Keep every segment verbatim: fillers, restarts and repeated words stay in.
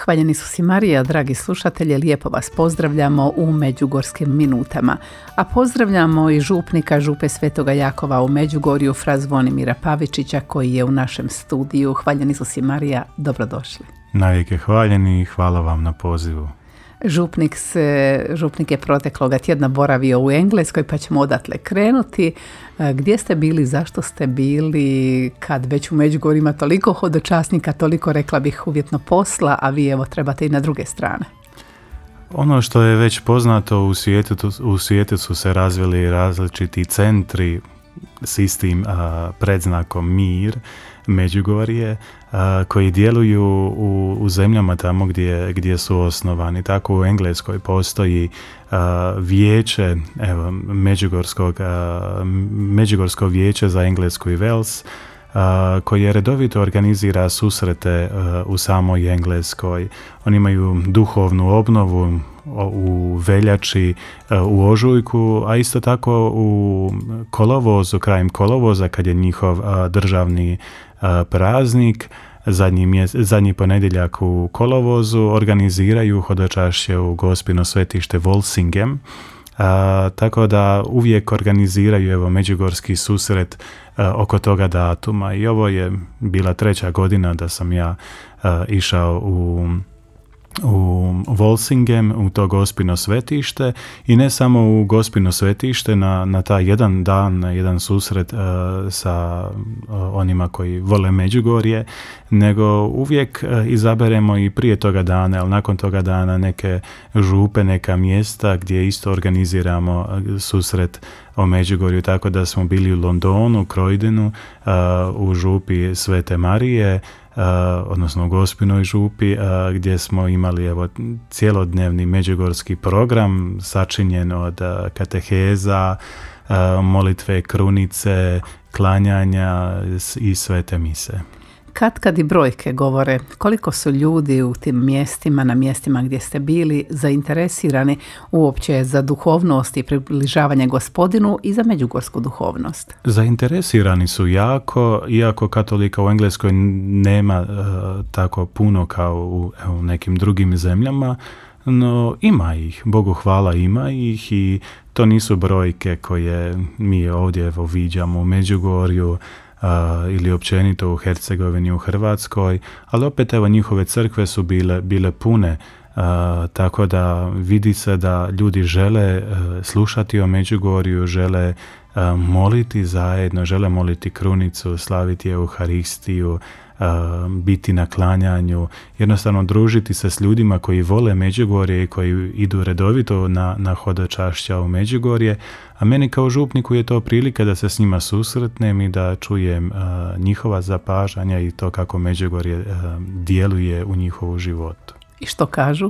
Hvaljen Isus i Marija, dragi slušatelji, lijepo vas pozdravljamo u Međugorskim minutama. A pozdravljamo i župnika župe Svetoga Jakova u Međugorju, fra Zvonimira Pavičića, koji je u našem studiju. Hvaljen Isus i Marija, dobrodošli. Navijek je hvaljeni i hvala vam na pozivu. Župnik, se, župnik je protekloga tjedna boravio u Engleskoj, pa ćemo odatle krenuti. Gdje ste bili, zašto ste bili, kad već u Međugorju ima toliko hodočasnika, toliko, rekla bih, uvjetno posla, a vi evo trebate i na druge strane? Ono što je već poznato, u svijetu, u svijetu su se razvili različiti centri s istim a, predznakom Mir, Međugorje, a, koji djeluju u, u zemljama tamo gdje, gdje su osnovani. Tako u Engleskoj postoji a, vijeće, evo, Međugorskog, a, Međugorsko vijeće za Englesku i Wales, a, koje redovito organizira susrete a, u samoj Engleskoj. Oni imaju duhovnu obnovu u veljači, u ožujku, a isto tako u kolovozu, krajem kolovoza, kad je njihov državni praznik, zadnji, mjese, zadnji ponedjeljak u kolovozu, organiziraju hodočašće u Gospino svetište Walsingham. A, tako da uvijek organiziraju evo međugorski susret a, oko toga datuma, i ovo je bila treća godina da sam ja a, išao u u Walsingham, u to Gospino svetište, i ne samo u Gospino svetište na, na taj jedan dan, na jedan susret uh, sa uh, onima koji vole Međugorje, nego uvijek uh, izaberemo i prije toga dana, ali nakon toga dana neke župe, neka mjesta gdje isto organiziramo uh, susret o Međugorju, tako da smo bili u Londonu, Croydonu, uh, u župi Svete Marije, Uh, odnosno u Gospinoj župi, uh, gdje smo imali evo cijelodnevni međugorski program sačinjen od uh, kateheza, uh, molitve, krunice, klanjanja i svete mise. Kad kad i brojke govore koliko su ljudi u tim mjestima, na mjestima gdje ste bili, zainteresirani uopće za duhovnost i približavanje Gospodinu i za međugorsku duhovnost? Zainteresirani su jako, iako katolika u Engleskoj nema uh, tako puno kao u, u nekim drugim zemljama, no ima ih, Bogu hvala, ima ih, i to nisu brojke koje mi ovdje evo viđamo u Međugorju, Uh, ili općenito u Hercegovini, u Hrvatskoj, ali opet evo njihove crkve su bile, bile pune, uh, tako da vidi se da ljudi žele uh, slušati o Međugorju, žele uh, moliti zajedno, žele moliti krunicu, slaviti Euharistiju, uh, biti na klanjanju, jednostavno družiti se s ljudima koji vole Međugorje i koji idu redovito na, na hodočašća u Međugorje. A meni kao župniku je to prilika da se s njima susretnem i da čujem uh, njihova zapažanja i to kako Međugorje uh, djeluje u njihovu životu. I što kažu?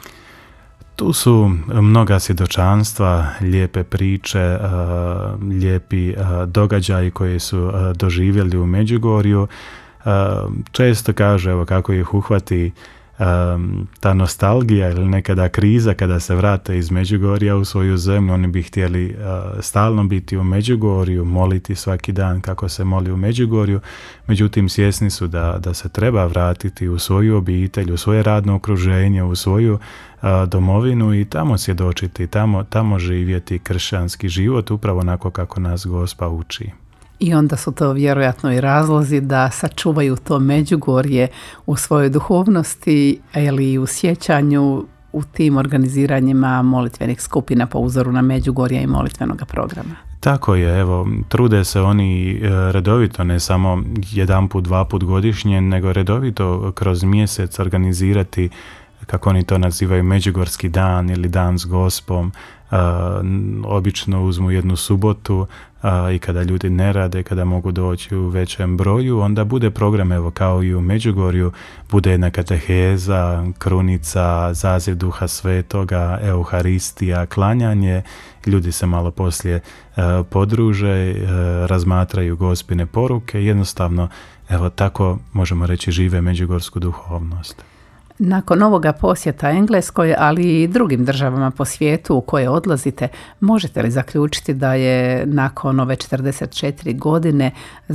Tu su mnoga svjedočanstva, lijepe priče, uh, lijepi uh, događaji koji su uh, doživjeli u Međugorju. Uh, često kažu evo kako ih uhvati Um, ta nostalgija ili nekada kriza kada se vrate iz Međugorja u svoju zemlju. Oni bi htjeli uh, stalno biti u Međugorju, moliti svaki dan kako se moli u Međugorju, međutim svjesni su da, da se treba vratiti u svoju obitelj, u svoje radno okruženje, u svoju uh, domovinu i tamo svjedočiti, tamo, tamo živjeti kršćanski život upravo onako kako nas Gospa uči. I onda su to vjerojatno i razlozi da sačuvaju to Međugorje u svojoj duhovnosti, ali i u sjećanju u tim organiziranjima molitvenih skupina po uzoru na Međugorje i molitvenog programa. Tako je, evo, trude se oni redovito, ne samo jedan put, dva put godišnje, nego redovito kroz mjesec organizirati, kako oni to nazivaju, Međugorski dan ili dan s Gospom. Uh, obično uzmu jednu subotu uh, i kada ljudi ne rade, kada mogu doći u većem broju, onda bude program evo kao i u Međugorju, bude jedna kateheza, krunica, zaziv Duha Svetoga, Euharistija, klanjanje. Ljudi se malo poslije uh, podruže, uh, razmatraju Gospine poruke, jednostavno evo tako možemo reći žive međugorsku duhovnost. Nakon ovoga posjeta Engleskoj, ali i drugim državama po svijetu u koje odlazite, možete li zaključiti da je nakon ove četrdeset četiri godine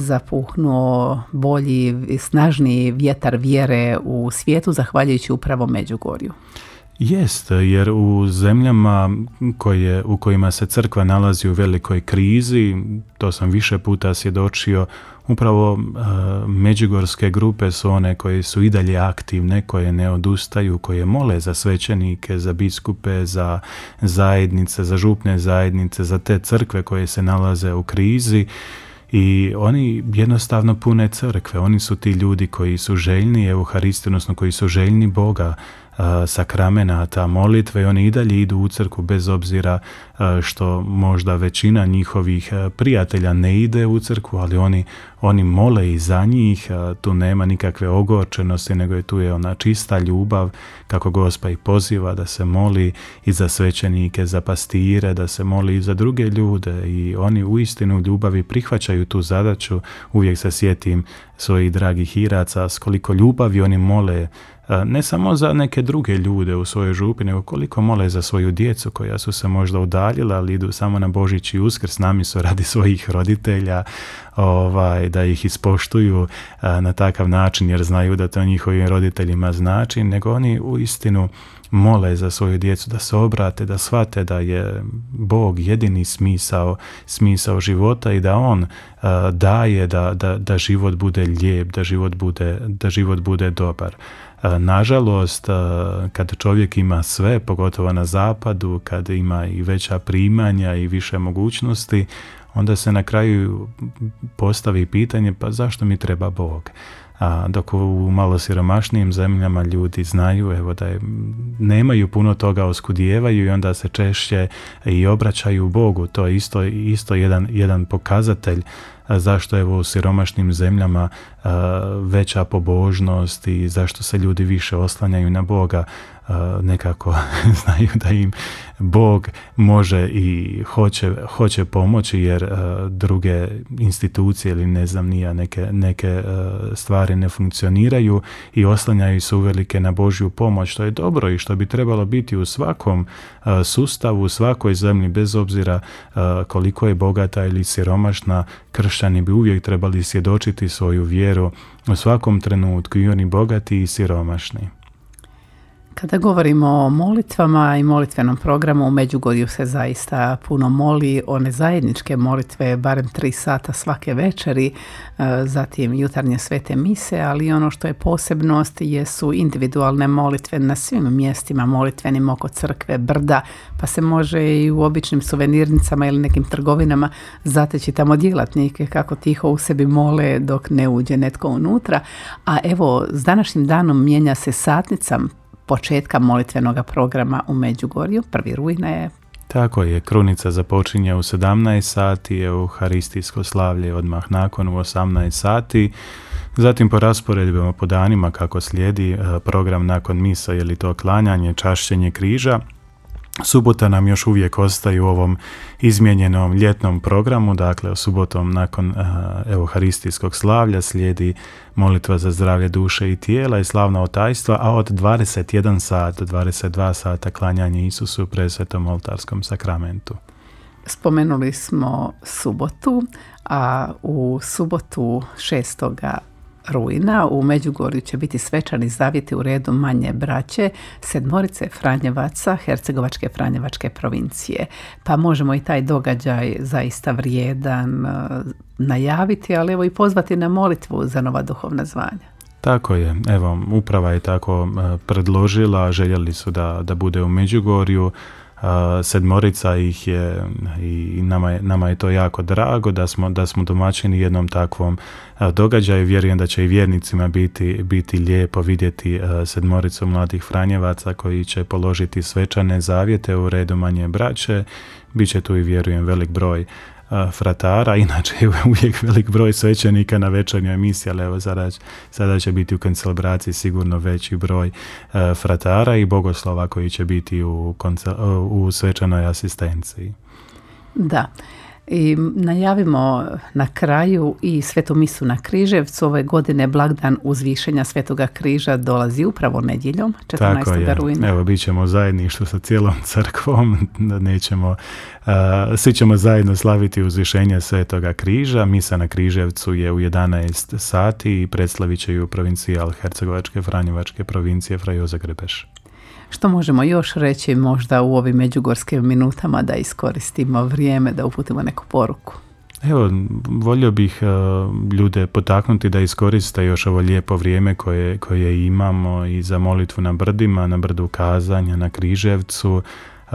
zapuhnuo bolji i snažniji vjetar vjere u svijetu zahvaljujući upravo Međugorju? Jest, jer u zemljama koje, u kojima se crkva nalazi u velikoj krizi, to sam više puta svjedočio, upravo uh, međugorske grupe su one koje su i dalje aktivne, koje ne odustaju, koje mole za svećenike, za biskupe, za zajednice, za župne zajednice, za te crkve koje se nalaze u krizi. I oni jednostavno pune crkve, oni su ti ljudi koji su željni Euharistije, odnosno koji su željni Boga, sakramenata, molitve, i oni i dalje idu u crkvu bez obzira što možda većina njihovih prijatelja ne ide u crkvu, ali oni, oni mole i za njih, tu nema nikakve ogorčenosti, nego je tu je ona čista ljubav, kako Gospa ih poziva da se moli i za svećenike, za pastire, da se moli i za druge ljude, i oni uistinu u ljubavi prihvaćaju tu zadaću. Uvijek se sjetim svojih dragih Iraca, s koliko ljubavi oni mole, ne samo za neke druge ljude u svojoj župi, nego koliko mole za svoju djecu koja su se možda udaljila, ali idu samo na Božić i Uskrs, nami su radi svojih roditelja, ovaj, da ih ispoštuju a, na takav način, jer znaju da to njihovim roditeljima znači, nego oni uistinu mole za svoju djecu da se obrate, da shvate da je Bog jedini smisao, smisao života i da On uh, daje da, da, da život bude lijep, da život bude, da život bude dobar. Uh, nažalost, uh, kad čovjek ima sve, pogotovo na zapadu, kad ima i veća primanja i više mogućnosti, onda se na kraju postavi pitanje, pa zašto mi treba Bog? A dok u malo siromašnijim zemljama ljudi znaju, evo, da je, nemaju puno toga, oskudijevaju i onda se češće i obraćaju Bogu. To je isto, isto jedan, jedan pokazatelj zašto je u siromašnim zemljama a, veća pobožnost i zašto se ljudi više oslanjaju na Boga. A, nekako znaju da im Bog može i hoće, hoće pomoći, jer a, druge institucije ili ne znam nija neke, neke a, stvari ne funkcioniraju i oslanjaju se uvelike na Božju pomoć, što je dobro i što bi trebalo biti u svakom a, sustavu, u svakoj zemlji, bez obzira a, koliko je bogata ili siromašna. Kršćani bi uvijek trebali svjedočiti svoju vjeru u svakom trenutku, i oni bogati i siromašni. Kada govorimo o molitvama i molitvenom programu, u Međugorju se zaista puno moli, one zajedničke molitve, barem tri sata svake večeri, zatim jutarnje svete mise, ali ono što je posebnost jesu individualne molitve na svim mjestima molitvenim oko crkve, brda, pa se može i u običnim suvenirnicama ili nekim trgovinama zateći tamo djelatnike kako tiho u sebi mole dok ne uđe netko unutra. A evo, s današnjim danom mijenja se satnica početka molitvenog programa u Međugorju. Prvi rujna je. Tako je, krunica započinje u sedamnaest sati, euharistijsko slavlje odmah nakon u osamnaest sati. Zatim po rasporedbama po danima kako slijedi program nakon misa, je li to klanjanje, čašćenje križa. Subota nam još uvijek ostaje u ovom izmijenjenom ljetnom programu, dakle subotom nakon uh, euharistijskog slavlja slijedi molitva za zdravlje duše i tijela i slavna otajstva, a od dvadeset jedan sat do dvadeset dva sata klanjanje Isusu u presvetom oltarskom sakramentu. Spomenuli smo subotu, a u subotu šestoga rujna u Međugorju će biti svečani zavjeti u redu manje braće sedmorice Franjevaca Hercegovačke Franjevačke provincije. Pa možemo i taj događaj zaista vrijedan najaviti, ali evo i pozvati na molitvu za nova duhovna zvanja. Tako je, evo, uprava je tako predložila, željeli su da, da bude u Međugorju. Uh, sedmorica ih je i nama je, nama je to jako drago da smo, da smo domaćini jednom takvom uh, događaju. Vjerujem da će i vjernicima biti, biti lijepo vidjeti uh, sedmoricu mladih Franjevaca koji će položiti svečane zavjete u redu manje braće. Biće tu i, vjerujem, velik broj uh, fratara, inače je uvijek velik broj svećenika na večernjoj emisiji, ali evo sada, sada će biti u koncelebraciji sigurno veći broj uh, fratara i bogoslova koji će biti u, koncel, uh, u svečanoj asistenciji. Da. I najavimo na kraju i Svetu misu na Križevcu. Ove godine blagdan uzvišenja Svetoga križa dolazi upravo nedjeljom, četrnaestog rujna. Evo, bit ćemo u zajedništvu sa cijelom crkvom, da nećemo, uh, svi ćemo zajedno slaviti uzvišenje Svetoga križa. Misa na Križevcu je u jedanaest sati i predstavit će ju provincijal Hercegovačke Franjevačke provincije Fra Jozo Grbeš. Što možemo još reći možda u ovim međugorskim minutama da iskoristimo vrijeme, da uputimo neku poruku? Evo, volio bih uh, ljude potaknuti da iskoriste još ovo lijepo vrijeme koje, koje imamo i za molitvu na brdima, na brdu kazanja, na Križevcu, uh,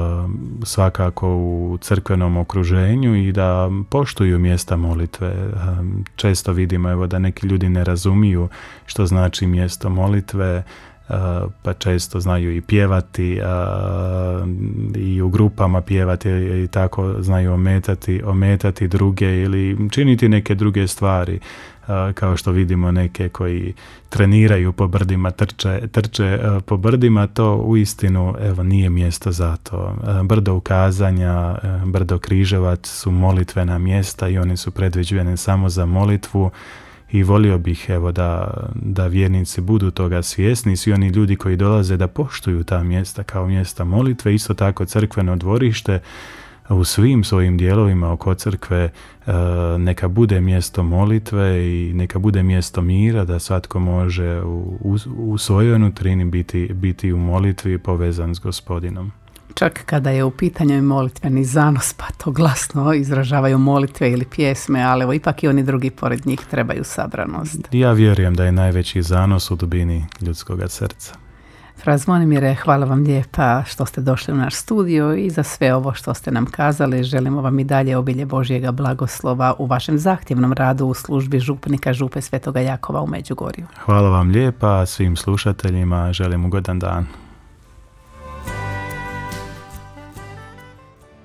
svakako u crkvenom okruženju i da poštuju mjesta molitve. Uh, često vidimo evo, da neki ljudi ne razumiju što znači mjesto molitve, Uh, pa često znaju i pjevati uh, i u grupama pjevati i tako znaju ometati, ometati druge ili činiti neke druge stvari, uh, kao što vidimo neke koji treniraju po brdima, trče, trče uh, po brdima, to uistinu evo, nije mjesto za to. Uh, brdo ukazanja, uh, brdo Križevac su molitvena mjesta i one su predviđene samo za molitvu. I volio bih evo da, da vjernici budu toga svjesni, svi oni ljudi koji dolaze da poštuju ta mjesta kao mjesta molitve, isto tako crkveno dvorište u svim svojim dijelovima oko crkve neka bude mjesto molitve i neka bude mjesto mira, da svatko može u, u, u svojoj nutrini biti, biti u molitvi povezan s Gospodinom. Čak kada je u pitanju molitveni zanos, pa to glasno izražavaju molitve ili pjesme, ali evo, ipak i oni drugi pored njih trebaju sabranost. Ja vjerujem da je najveći zanos u dubini ljudskoga srca. Fra Zvonimire, hvala vam lijepa što ste došli u naš studio i za sve ovo što ste nam kazali. Želimo vam i dalje obilje Božjega blagoslova u vašem zahtjevnom radu u službi župnika Župe Svetoga Jakova u Međugorju. Hvala vam lijepa, svim slušateljima želim ugodan dan.